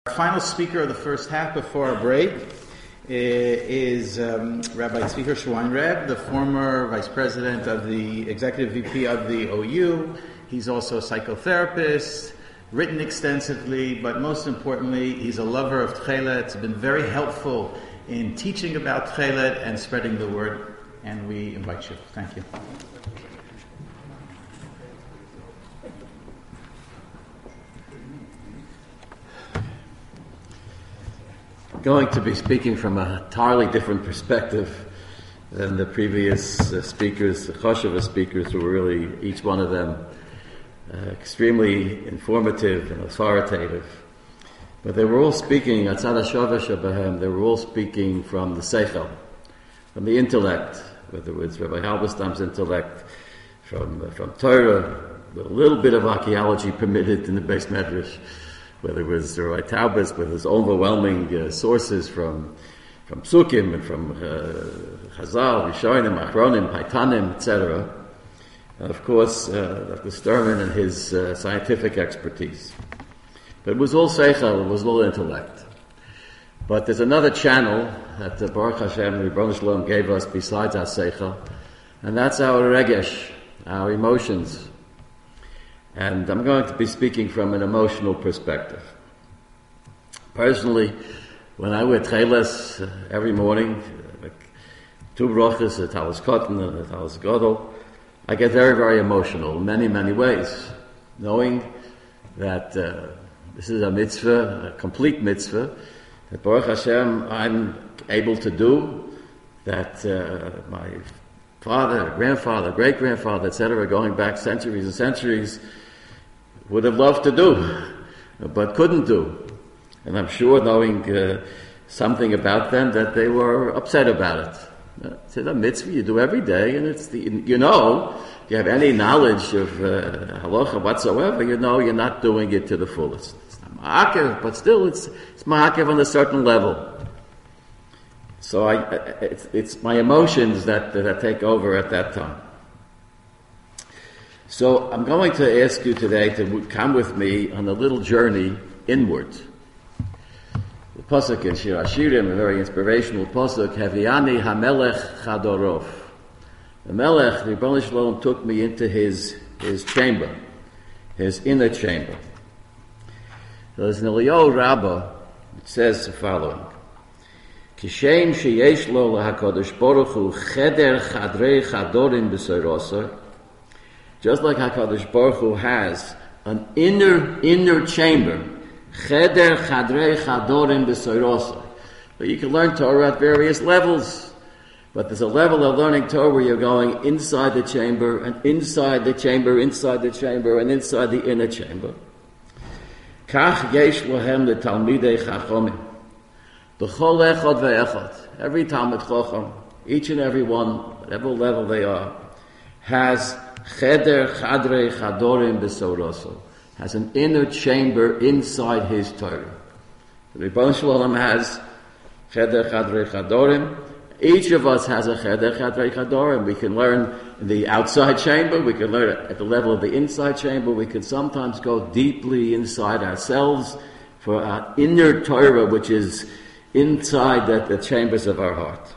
Final speaker of the first half before our break is Rabbi Tzvi Hirsch Weinreb, the former vice president of the executive VP of the OU. He's also a psychotherapist, written extensively, but most importantly, he's a lover of Tchelet. It's been very helpful in teaching about Tchelet and spreading the word, and we invite you. Thank you. Going to be speaking from a entirely different perspective than the previous speakers, the Chosheva speakers, who were really, each one of them, extremely informative and authoritative. But they were all speaking, Atzad HaShaveh Shebahem, they were all speaking from the Seichel, from the intellect, whether it was Rabbi Halberstam's intellect, from Torah, with a little bit of archaeology permitted in the Beis Medrash, whether it was Rabbi Taubes with his overwhelming sources from Psukim and from Chazal, Rishonim, Achronim, Paitanim, etc. And of course, Dr. Sturman and his scientific expertise. But it was all Seichel, it was all intellect. But there's another channel that Baruch Hashem, Rebbeinu Shalom gave us besides our Seichel, and that's our Regesh, our emotions. And I'm going to be speaking from an emotional perspective. Personally, when I wear tcheles every morning, two brachas, a talis cotton and a talis gadol, I get very, very emotional in many, many ways, knowing that this is a mitzvah, a complete mitzvah, that Baruch Hashem I'm able to do, that my father, grandfather, great-grandfather, etc., going back centuries and centuries, would have loved to do, but couldn't do. And I'm sure, knowing something about them, that they were upset about it. It's a mitzvah you do every day, and it's if you have any knowledge of halacha whatsoever, you know you're not doing it to the fullest. It's not ma'akev, but still it's ma'akev on a certain level. So it's my emotions that take over at that time. So I'm going to ask you today to come with me on a little journey inward. The pasuk in Shir Hashirim, a very inspirational pasuk, Haviani HaMelech Chadorov. The Melech, the Rebbeinu Shalom, took me into his chamber, his inner chamber. There's an Eliyahu Rabbah, it says the following, Kishem sheyesh lo laHaKadosh Baruch Hu cheder chadrei chadorim b'soirosar. Just like HaKadosh Baruch Hu has an inner chamber, cheder chadrei chadorim b'soirosar. But you can learn Torah at various levels. But there's a level of learning Torah where you're going inside the chamber, and inside the chamber, inside the chamber, and inside the inner chamber. Kach yesh lohem letalmidei chachomim. B'chol echad ve'echad. Every Talmid Chacham, each and every one, whatever level they are, has cheder chadrei chadorim b'soirosar. Has an inner chamber inside his Torah. The Rebbeinu Shalom has cheder chadrei chadorim. Each of us has a cheder chadrei chadorim. We can learn in the outside chamber, we can learn at the level of the inside chamber, we can sometimes go deeply inside ourselves for our inner Torah, which is inside the chambers of our heart.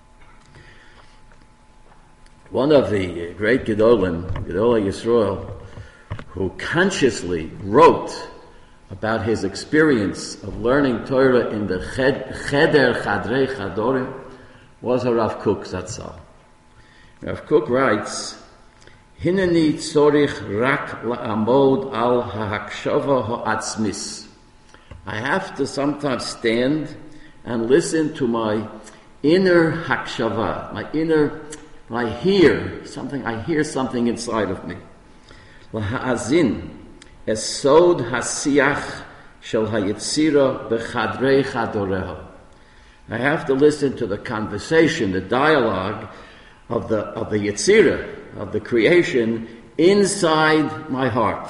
One of the great Gedolei Yisrael, who consciously wrote about his experience of learning Torah in the Cheder Chadrei Chadorim, was Rav Kook Zatzal. Rav Kook writes, Hineni tzorich rak la'amod al ha'hakshava ha'atzmis. I have to sometimes stand and listen to my inner hakshava, I hear something inside of me. Laha'azin esod hasiach shel hayitzira b'chadrei chadoreha. I have to listen to the conversation, the dialogue of the Yetzirah, of the creation, inside my heart.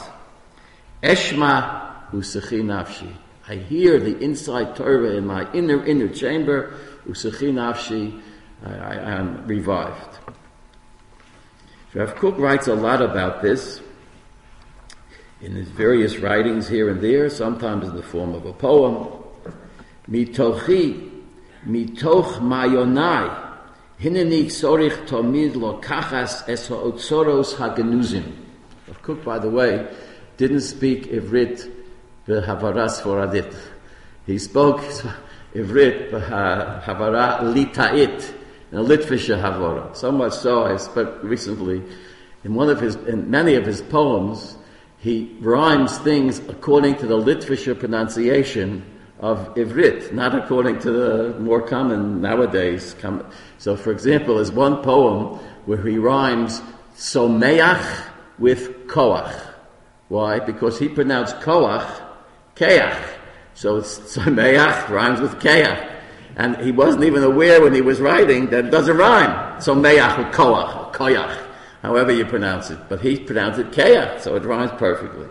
Eshma usechi nafshi. I hear the inside Torah in my inner chamber. Usechi nafshi. I am revived. Rav Kook writes a lot about this. in his various writings here and there, sometimes in the form of a poem. Mitochi, mitoch mayonai, hineni sorich tomid lo kachas es ha'otzoros hagenuzim. Rav Kook, by the way, didn't speak Ivrit v'havaras foradit. He spoke Ivrit v'havara litait, in a Litvische havara. So much so, I spoke recently, in many of his poems, he rhymes things according to the Litvische pronunciation of Ivrit, not according to the more common nowadays. So, for example, there's one poem where he rhymes someach with koach. Why? Because he pronounced koach, keach. So it's someach rhymes with keach. And he wasn't even aware when he was writing that it doesn't rhyme. Someach with koach, or koyach, however you pronounce it. But he pronounced it keach, so it rhymes perfectly.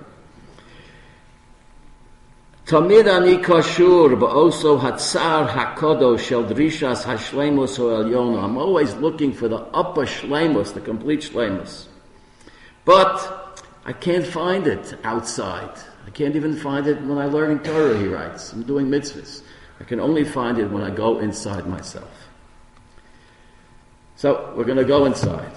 Tamid ani kashur ba'oso hatzar hakodo shel drishas hashleimus ha'elyono. I'm always looking for the upper shleimus, the complete shleimus. But I can't find it outside. I can't even find it when I'm learning Torah, he writes. I'm doing mitzvahs. I can only find it when I go inside myself. So, we're going to go inside.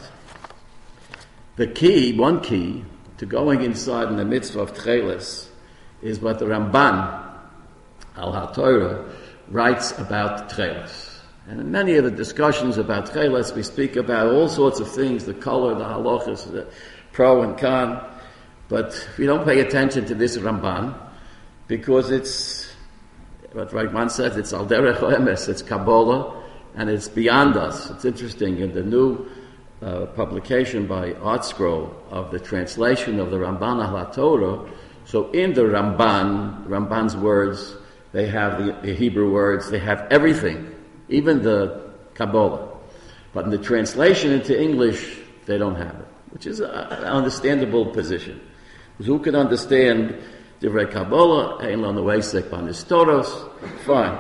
One key to going inside in the mitzvah of Tcheles is what the Ramban, Al HaTorah, writes about Tcheles. And in many of the discussions about Tcheles, we speak about all sorts of things, the color, the halachas, the pro and con, but we don't pay attention to this Ramban, because it's, what Reichman says, it's Al Derech Emes, it's Kabbalah, and it's beyond us. It's interesting, in the new publication by ArtScroll of the translation of the Ramban Al HaTorah, so in the Ramban's words, they have the Hebrew words, they have everything, even the Kabbalah. But in the translation into English, they don't have it, which is an understandable position. Because who can understand Divrei Kabbalah, Ein Lo Noesek Banis Toros, fine.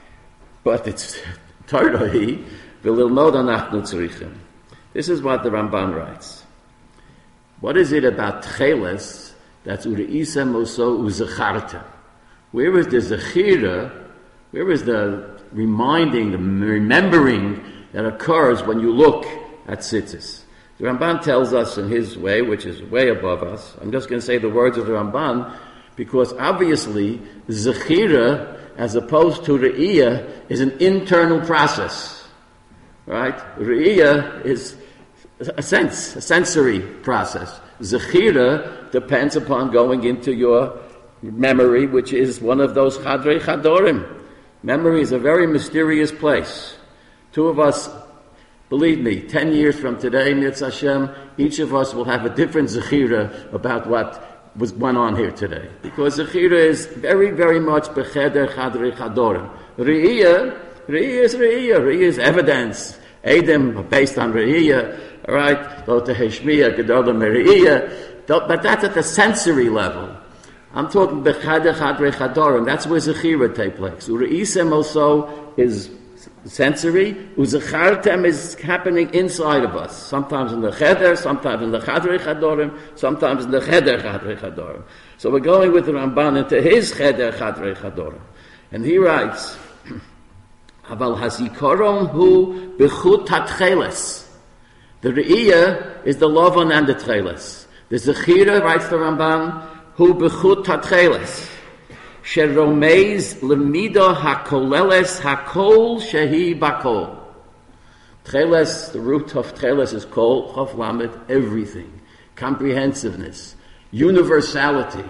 But it's Torah hi, v'lilmod anachnu tzrichim. This is what the Ramban writes. What is it about Tcheles that's ureisa moso uzacharta? Where is the zechira? Where is the reminding, the remembering that occurs when you look at tzitzis? The Ramban tells us in his way, which is way above us. I'm just going to say the words of the Ramban, because obviously zechira, as opposed to re'iyah, is an internal process. Right? Re'iyah is a sensory process. Zechira depends upon going into your memory, which is one of those chadrei chadorim. Memory is a very mysterious place. Two of us, believe me, 10 years from today, Mirz Hashem, each of us will have a different zechira about what went on here today. Because zechira is very, very much becheder chadrei chadorim. Re'iyah is re'iyah. Re'iyah is evidence. Edom based on re'iyah. All right? Lo teheshmiya gedolah mere'iyah. But that's at the sensory level. I'm talking becheder chadrei chadorim. That's where zechira takes place. Ure'isem also is sensory. Uzachartem is happening inside of us. Sometimes in the cheder, sometimes in the chadrei chadorim, sometimes in the cheder chadrei chadorim. So we're going with the Ramban into his cheder chadrei chadorim. And he writes, Aval hazikaron hu bechut hatcheles. The re'iyah is the lovan and the tcheles. The zechira, writes the Ramban, hu bechut hatcheles. Sheromez lemida hakoleles hakol shehi bakol. Tcheles, the root of tcheles is kol, chof lamed, everything. Comprehensiveness, universality,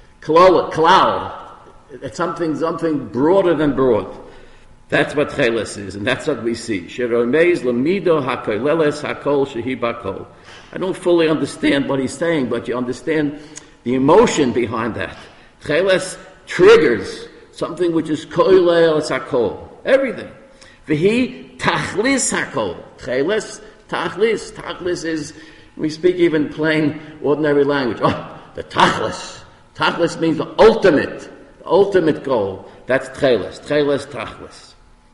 klal. It's something broader than broad. That's what tcheles is, and that's what we see. Sheromez lemida hakoleles hakol shehi bakol. I don't fully understand what he's saying, but you understand the emotion behind that. Tcheles triggers something which is koilel sakol, everything. V'hi tachlis hakol. Tcheles, tachlis is, we speak even plain, ordinary language. Oh, the tachlis. Tachlis means the ultimate goal. That's tcheles, tachlis.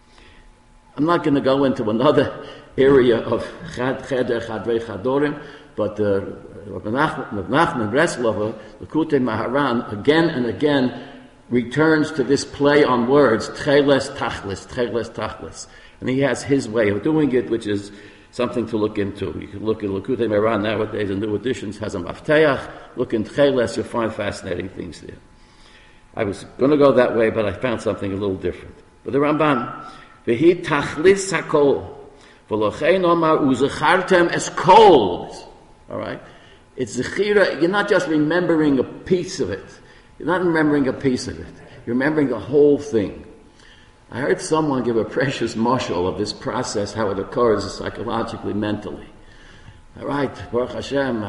I'm not going to go into another area of cheder, chadrei chadorim. but Rabbi Nachman Breslover, Likutei Maharan, again and again returns to this play on words, Tcheles Tachlis. And he has his way of doing it, which is something to look into. You can look at Likutei Maharan nowadays in new editions, has a mafteach. Look in Tcheles, you'll find fascinating things there. I was going to go that way, but I found something a little different. But the Ramban, V'hi Tachlis Hakol, V'lochein Omar Uzachartem Es Kol. All right? It's Zechira, you're not just remembering a piece of it. You're not remembering a piece of it. You're remembering the whole thing. I heard someone give a precious mashal of this process, how it occurs psychologically, mentally. All right, Baruch Hashem,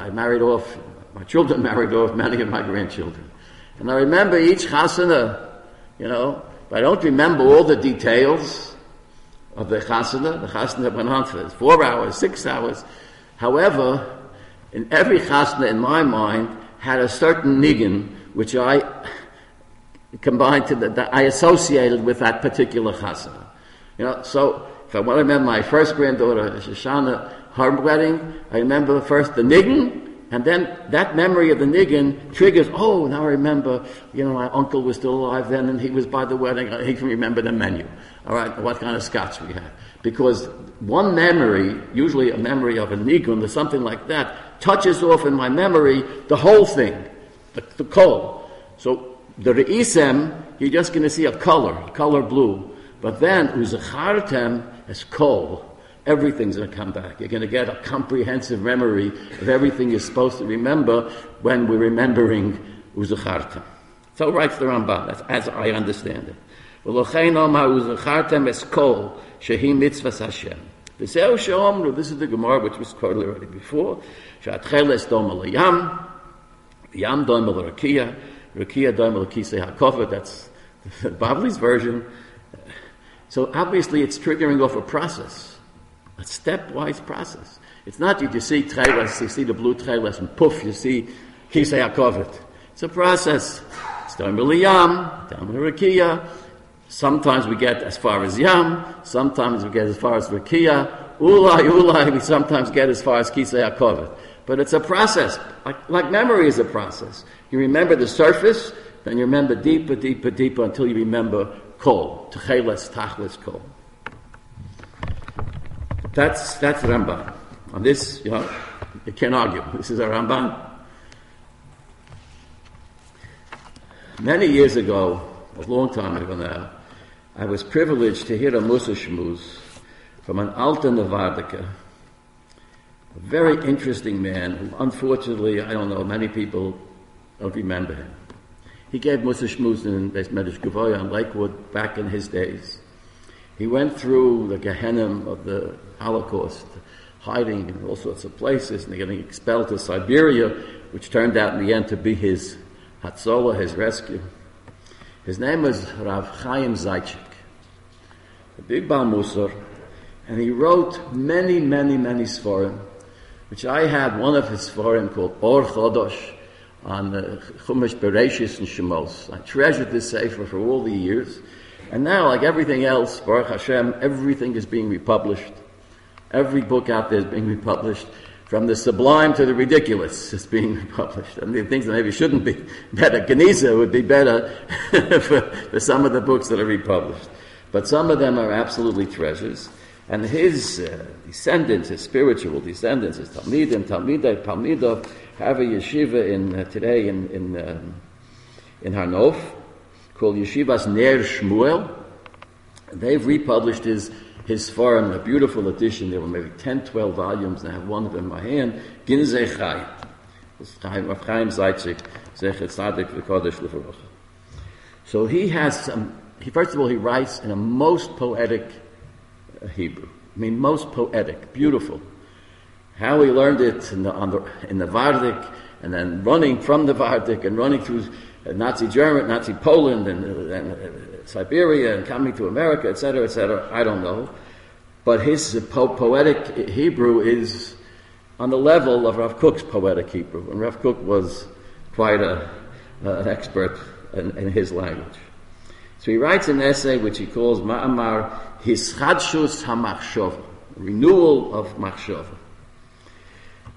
my children married off many of my grandchildren. And I remember each chasana, but I don't remember all the details of the chasana. The chasana went on for 4 hours, 6 hours. However, in every chasana in my mind had a certain niggin which I combined that I associated with that particular chasana. So if I want to remember my first granddaughter, Shoshana, her wedding, I remember first the niggin, and then that memory of the niggin triggers, now I remember, my uncle was still alive then, and he was by the wedding, he can remember the menu. All right, what kind of scotch we had. Because one memory, usually a memory of a nigun or something like that, touches off in my memory the whole thing. The kol. So the re'isem, you're just going to see a color blue. But then, uzachartem as kol. Everything's going to come back. You're going to get a comprehensive memory of everything you're supposed to remember when we're remembering uzachartem. So writes the Ramban, that's as I understand it. V'lochein omar uzachartem es kol, shehi mitzvahs Hashem. This is the Gemara which was quoted already before. She'atcheles doma liyam, Yam doimel rakia doimel kisei hakova. That's Bavli's version. So obviously it's triggering off a process, a stepwise process. It's not you see tcheles, you see the blue tcheles, and poof, you see kisei hakova. It's a process. It's doimel yam, doimel rakia. Sometimes we get as far as yam, sometimes we get as far as rakia. Ulai, we sometimes get as far as kisei hakova. But it's a process. Like memory is a process. You remember the surface, then you remember deeper until you remember kol. Tcheles, tachlis, kol. That's Ramban. On this, you can't argue. This is a Ramban. Many years ago, a long time ago now, I was privileged to hear a Musa Shmuz from an Alta Nevardika, a very interesting man who, unfortunately, I don't know, many people don't remember him. He gave Musa Shmuz in Beis Medrash Gavoya in Lakewood back in his days. He went through the Gehenna of the Holocaust, hiding in all sorts of places, and getting expelled to Siberia, which turned out in the end to be his Hatzolah, his rescue. His name was Rav Chaim Zaitchik, a big Baal Musar, and he wrote many Sforim, which I had one of his Sforim called Or Chodosh, on the Chumash Bereshis and Shemos. I treasured this Sefer for all the years, and now, like everything else, Baruch Hashem, everything is being republished. Every book out there is being republished. From the sublime to the ridiculous is being republished. And the things that maybe shouldn't be better. Geniza would be better for some of the books that are republished. But some of them are absolutely treasures. And his descendants, his spiritual descendants, his Talmidov, have a yeshiva today in Harnof called Yeshivas Ner Shmuel. They've republished his Sforim, a beautiful edition. There were maybe 10, 12 volumes, and I have one of them in my hand. Ginzei Chai. It's Chaim Zaitchik, Zecher Tzadik V'Kodesh L'Varocha. So he has first of all, he writes in a most poetic Hebrew. I mean, most poetic, beautiful. How he learned it in the Vardik, and then running from the Vardik and running through Nazi Germany, Nazi Poland, and Siberia, and coming to America, etc., I don't know. But his poetic Hebrew is on the level of Rav Kook's poetic Hebrew. And Rav Kook was quite an expert in his language. So he writes an essay which he calls Ma'amar Hischadshus HaMachshova, renewal of Machshova.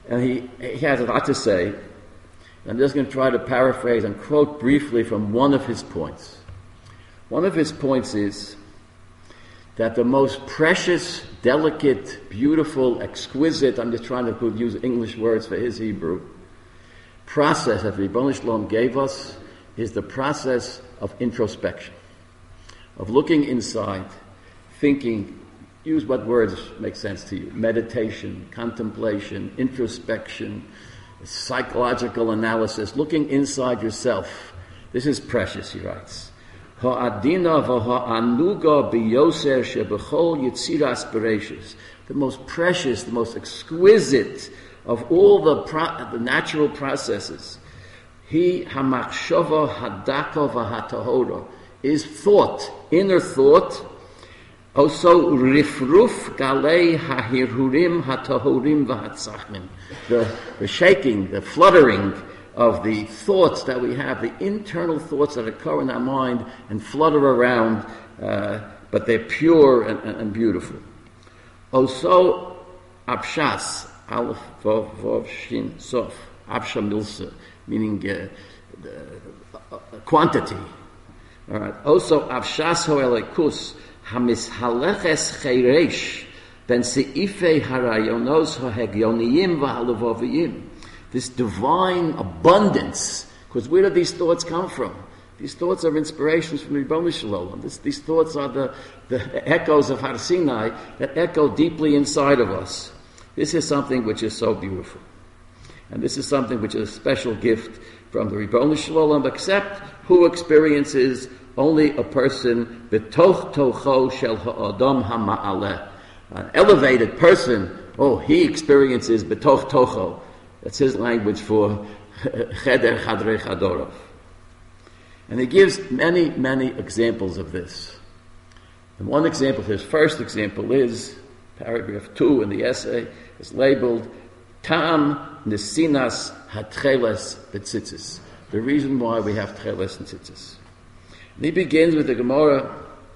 And he has a lot to say. I'm just going to try to paraphrase and quote briefly from one of his points. One of his points is that the most precious, delicate, beautiful, exquisite, I'm just trying to use English words for his Hebrew, process that Ribono Shel Olam gave us is the process of introspection, of looking inside, thinking, use what words make sense to you, meditation, contemplation, introspection, psychological analysis, looking inside yourself. This is precious, he writes. The most precious, the most exquisite of all the natural processes. He hamachshava hadaka v'hatahora is thought, inner thought. Also rifruf galei hahirhurim hatahorim v'hatzachmim. The shaking, the fluttering of the thoughts that we have, the internal thoughts that occur in our mind and flutter around, but they're pure and beautiful. Also, abshas, aleph, vav, shin, sof, absha milsa, meaning quantity. All right. Also, abshas ho'elekus, hamishaleches cheiresh, ben se'ifei harayonos ha'hegyoniyim v'halavoviyim. This divine abundance, because where do these thoughts come from? These thoughts are inspirations from Ribono Shel Olam. These thoughts are the echoes of Har Sinai that echo deeply inside of us. This is something which is so beautiful. And this is something which is a special gift from the Ribono Shel Olam, except who experiences only a person, b'toch tocho shel ha'adam ha'ma'aleh. An elevated person, he experiences b'toch tocho. That's his language for cheder chadrei chadorov. And he gives many, many examples of this. And one example, his first example is, paragraph 2 in the essay, is labeled, Tam nesinas hatcheles betzitzis. The reason why we have tcheles and tzitzis. And he begins with the Gemara,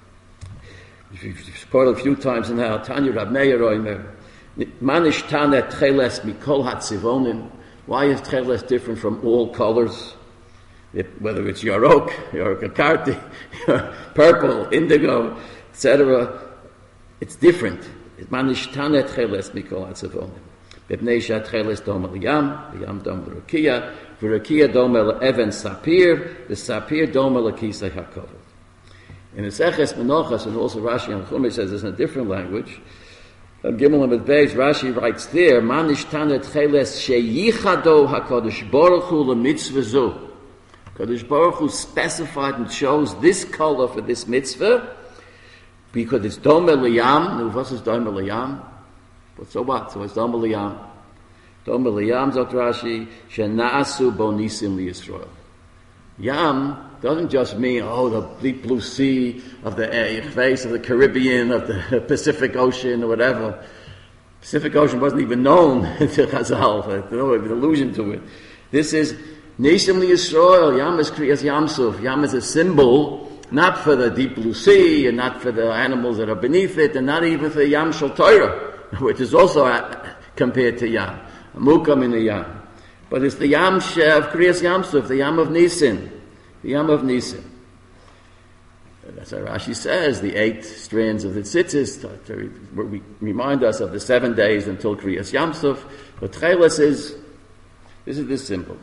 which we've quoted a few times now, Tanya Rab Meir Oimer, Manish Tanet tcheles mikol hatzivonim. Why is tcheles different from all colors? Whether it's yarok, akarti, purple, indigo, etc., it's different. Manish Tanet tcheles mikol hatzivonim. B'pnei shatcheles doma liyam, liyam doma l'rakia, v'rakia doma le'even sapir, v'sapir doma l'kisei hakovod. In the Seches Menachos, and also Rashi and Chumash says this in a different language, Gimel and Beis, Rashi writes there, Manish Tanet Cheles Sheyichado HaKadosh Baruch Hu LeMitzvah Zu. Kadosh Baruch Hu specified and chose this color for this mitzvah because it's Dome Liyam. Now, what is Dome Liyam? But so what? So it's Dome Liyam. Dome Liyam, Zot Rashi, Shena'asu Bo Nisim LiYisrael. Yam doesn't just mean, the deep blue sea of the face of the Caribbean, of the Pacific Ocean, or whatever. Pacific Ocean wasn't even known to Chazal. No allusion to it. This is Nisim LiYisrael. Yam is Kriyas Yamsuf. Yam is a symbol, not for the deep blue sea, and not for the animals that are beneath it, and not even for the Yam Shel Torah, which is also compared to Yam. Mukam in the Yam. But it's the Yam of Kriyas Yamsuf, the Yam of Nisim. The Yam of Nisim. That's how Rashi says, the 8 strands of the tzitzis remind us of the 7 days until Kriyas Yamsuf. But Tcheles is this symbol.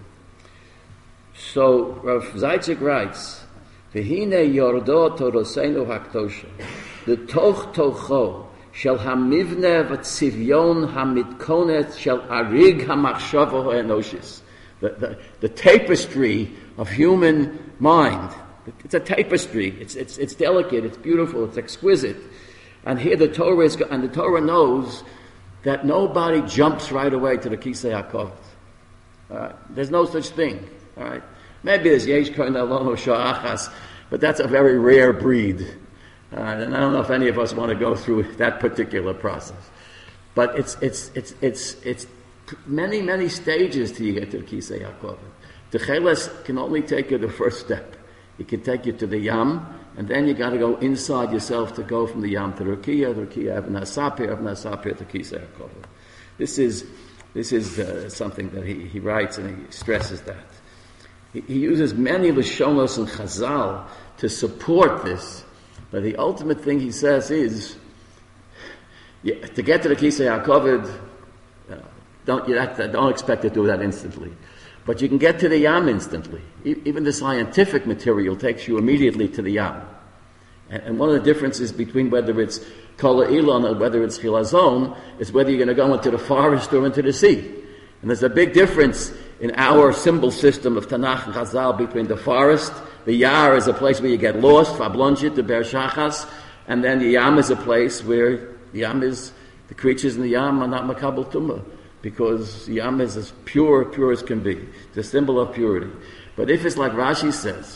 So Rav Zaitzik writes, V'hine yordo toroseinu hakdosha, the toch tocho, shel hamivne v'tzivyon hamitkonet shel arig hamachshava ha'enoshis. The tapestry of human mind. It's a tapestry. It's delicate. It's beautiful. It's exquisite. And here the Torah knows that nobody jumps right away to the Kisei HaKavod. All right, there's no such thing. All right, maybe there's Yesh Kohen Alon or Sha'achas, but that's a very rare breed. And I don't know if any of us want to go through that particular process. But it's many, many stages till you get to the Kisei HaKavod. The Cheles can only take you the first step. It can take you to the Yam, and then you got to go inside yourself to go from the Yam to the Rukiya Even HaSapir to Kisei HaKavod. This is This is something that he writes, and he stresses that. He uses many Lashonos and Chazal to support this, but the ultimate thing he says is, to get to the Kisei HaKovod, don't expect to do that instantly. But you can get to the Yam instantly. Even the scientific material takes you immediately to the Yam. And one of the differences between whether it's Kol Ilon or whether it's Chilazon is whether you're going to go into the forest or into the sea. And there's a big difference in our symbol system of Tanakh and Chazal between the forest. The Yar is a place where you get lost, Fablonjit, the Ber Shachas, and then the Yam is a place where the Yam is, the creatures in the Yam are not Makabal Tumah, because the Yam is as pure as can be. It's a symbol of purity. But if it's like Rashi says,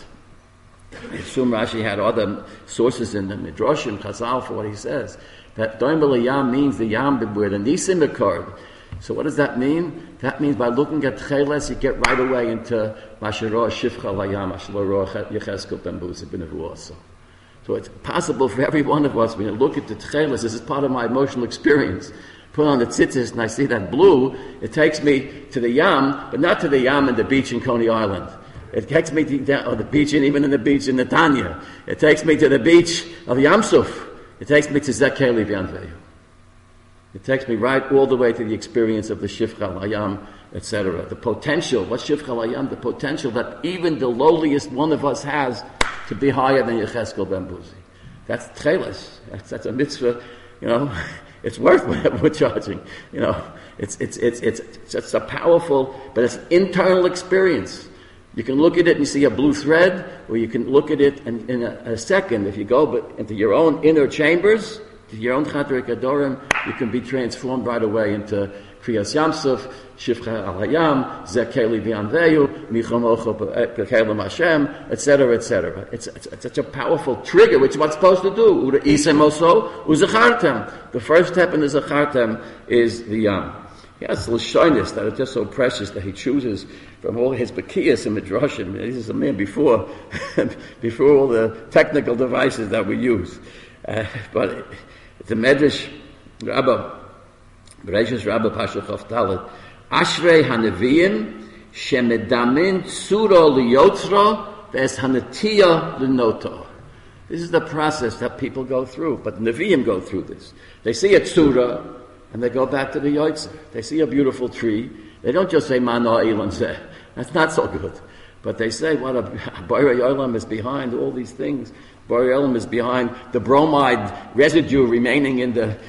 I assume Rashi had other sources in the Midrashim, Chazal, for what he says, that Doimel Yam means the Yam where the Nisim occurred. So what does that mean? That means by looking at Tcheles, you get right away into Mashiroh Shifcha Layam, Ashlo Yecheskel Ben Buzi Ben Nevuah. So it's possible for every one of us, when you look at the Tcheles, this is part of my emotional experience, put on the tzitzis and I see that blue, it takes me to the Yam, but not to the Yam and the beach in Coney Island. It takes me to the beach, and even in the beach in Netanya. It takes me to the beach of Yam Suf. It takes me to Zekeli V'Yanveyu. It takes me right all the way to the experience of the Shifcha Layam, etc. The potential, what's Shifcha Layam? The potential that even the lowliest one of us has to be higher than Yecheskel Ben Buzi. That's Tcheles. That's a mitzvah, it's worth what we're charging. It's just a powerful, but it's an internal experience. You can look at it and you see a blue thread, or you can look at it and in a second, if you go into your own inner chambers, to your own Chatrei Kadorim, you can be transformed right away into Kriyas Yamsuf, Shifcha Al Hayam, Zekeli V'Yanveyu, Michomocho B'Kelim Hashem, etc., etc. It's such a powerful trigger, which is what's supposed to do. Ura Isem Oso, Uzachartem. The first step in the Zachartem is the Yam. He has Lashonis that are just so precious that he chooses from all his Bekiyas and Midrashim. This is a man before all the technical devices that we use. But the Medrash Rabbah, Bereshis Rabbah Pasha Chof Dalet, Ashrei HaNeviim Shemedamin Tzura Liyotzra Ves HaNetiya L'Noto. This is the process that people go through, but Nevi'im go through this. They see a Tzura, and they go back to the Yotzer. They see a beautiful tree. They don't just say, Mana Elon Zeh. That's not so good. But they say, what a Borei Olam is behind all these things. Borei Olam is behind the bromide residue remaining in the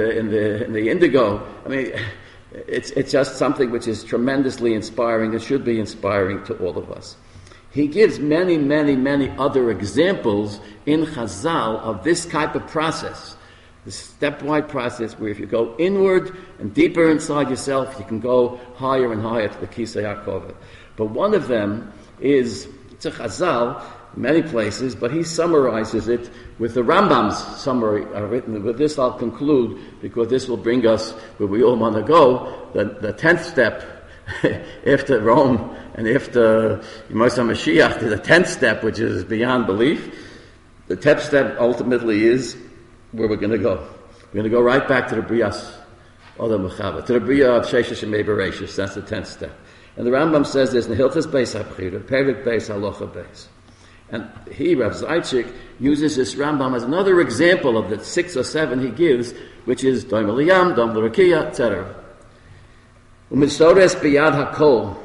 indigo. I mean, it's just something which is tremendously inspiring. It should be inspiring to all of us. He gives many, many, many other examples in Chazal of this type of process. This stepwise process where if you go inward and deeper inside yourself, you can go higher and higher to the Kisei HaKovod. But one of them is, it's a Chazal, in many places, but he summarizes it with the Rambam's summary written. With this I'll conclude, because this will bring us where we all want to go, the 10th step, after Rome and after Yemosha Mashiach, to the 10th step, which is beyond belief. The 10th step ultimately is where we're going to go. We're going to go right back to the Brias Odom Mechava, to the Bria of Sheshes and Bereshis. That's the 10th step. And the Rambam says this in Hilchos Beis HaBchira, Perik Beis Halacha Beis. And he, Rav Zaychik, uses this Rambam as another example of the 6 or 7 he gives, which is Doim Eliyam, Doim L'Rakia, etc. U'misores biyad hakol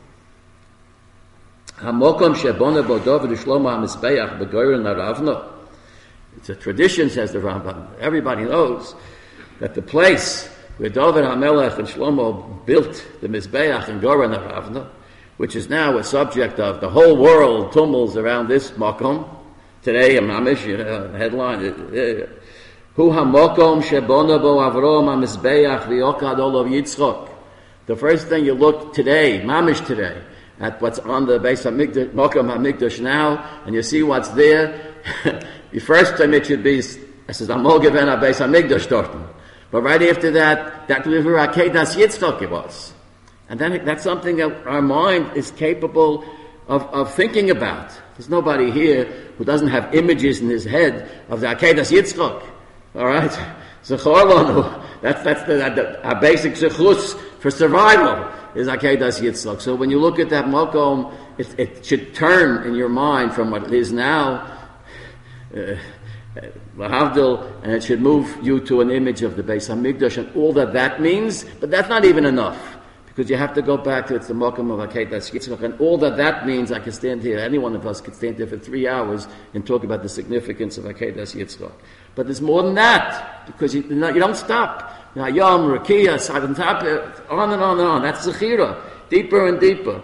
hamokom shebona bo David u'shlomo ha'mizbeach b'goyren ha'ravno. It's a tradition, says the Rambam. Everybody knows that the place where David HaMelech and Shlomo built the Mizbeach and Goren HaRavna, which is now a subject of the whole world tumbles around this makom. Today, a mamish, headline, Hu HaMokom Shebona Bo Avrom HaMizbeach V'Yokad Olav Yitzchok. The first thing you look today, mamish today, at what's on the Beis HaMikdash, Mokom HaMikdash now, and you see what's there. The first time it should be, it says, Amol Geven HaBeis HaMikdash Dorten. But right after that, that was where Akedas Yitzchak it was. And then that's something that our mind is capable of thinking about. There's nobody here who doesn't have images in his head of the Akedas Yitzchak. All right? Zechor lanu. That's our basic zechus for survival is Akedas Yitzchak. So when you look at that makom, it should turn in your mind from what it is now, Lahavdil, and it should move you to an image of the Beis Hamikdash and all that means. But that's not even enough, because you have to go back to it's the makom of Akedas Yitzchak, and all that means. I can stand here. Any one of us could stand here for 3 hours and talk about the significance of Akedas Yitzchak. But there's more than that, because you don't stop. Now, Yom, Rakia, on and on and on. That's Zechira. Deeper and deeper.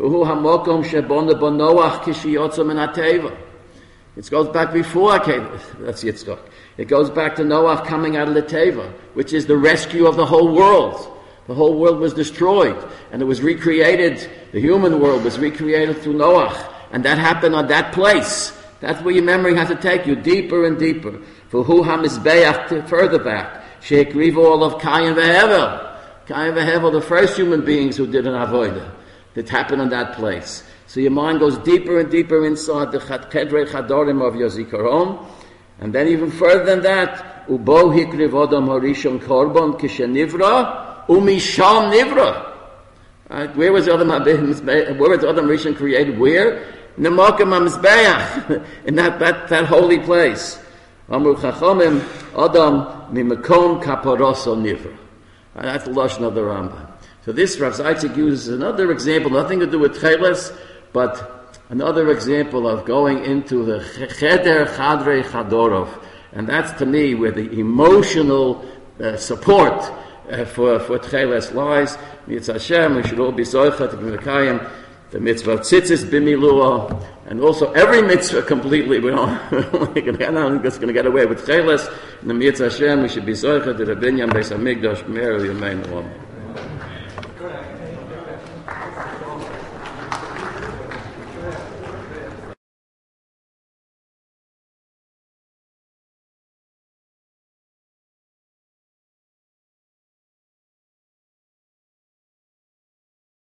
It goes back before that's Yitzchak. It goes back to Noach coming out of the Teva, which is the rescue of the whole world. The whole world was destroyed, and it was recreated. The human world was recreated through Noach, and that happened on that place. That's where your memory has to take you, deeper and deeper. For who HaMizbeach, further back. Sheikriva all of Cain veHevel. Cain veHevel, the first human beings who did an avodah. That happened on that place. So your mind goes deeper and deeper inside the Chedrei Chadorim of your Zikaron. And then even further than that, Ubo hikriv Adam harishon korban kishenivra, umisham nivra. Right? Where was Adam Rishon created? Where? In the Makom HaMizbeach, in that holy place. Amru Chachamim, Adam mimakom kaparoso nivra. That's the lashon of the Rambam. So this Rav Zaitzik uses another example, nothing to do with Tcheles, but another example of going into the Cheder Chadrei Chadorov. And that's to me where the emotional support for Tcheles lies. Mitzvah Hashem, we should all be zoichet to be mekayim the mitzvah of tzitzis b'milua, and also every mitzvah completely. We're not just going to get away with Tcheles. In the mitzvah Hashem, we should be zoichet to the binyan Beis Hamikdash, Meir Yamein Olam.